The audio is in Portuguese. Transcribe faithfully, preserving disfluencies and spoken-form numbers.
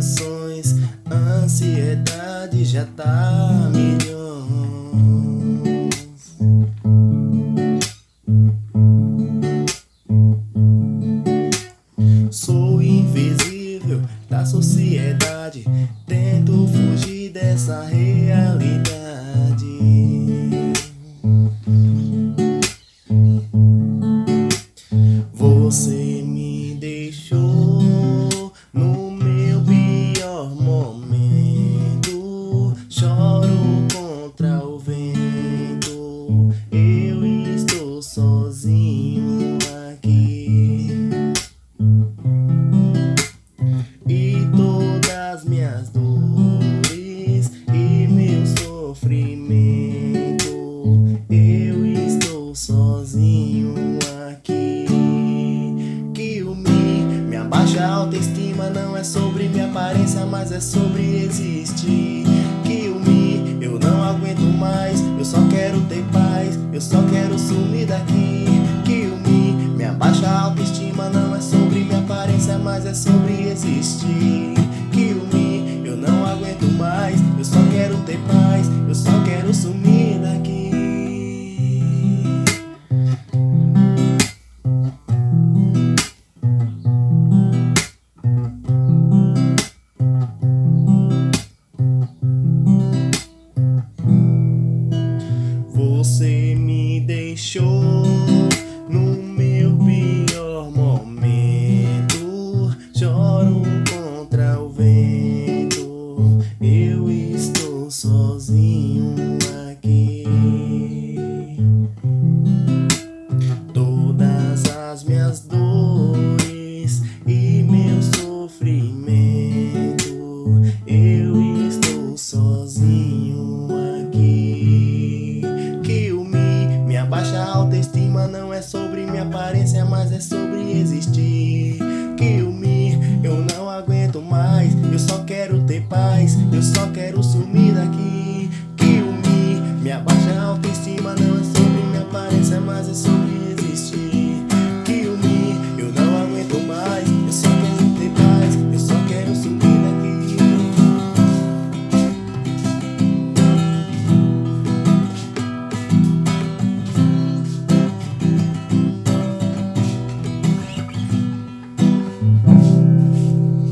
preocupações, a ansiedade já tá milhões. Sou invisível da sociedade, tento fugir dessa realidade. Você me deixou no meu pior momento, choro contra o vento, eu estou sozinho aqui. E todas minhas dores e meu sofrimento, eu estou sozinho aqui. Que o me, minha baixa autoestima não é sobre minha aparência, mas é sobre existir. Que o me, eu não aguento mais, eu só quero ter paz, eu só quero sumir daqui. Que o me, minha baixa autoestima não é sobre minha aparência, mas é sobre existir. Que o me, eu não aguento mais, eu só quero ter paz, eu só quero sumir daqui. Você me deixou no meu pior momento, choro contra o vento, eu estou sozinho aqui. Todas as minhas dores e meu sofrimento, eu estou sozinho aqui. Que o me, minha baixa autoestima não é sobre minha aparência, mas é sobre existir. Que o me, eu não aguento mais, eu só quero ter paz, eu só quero sumir daqui.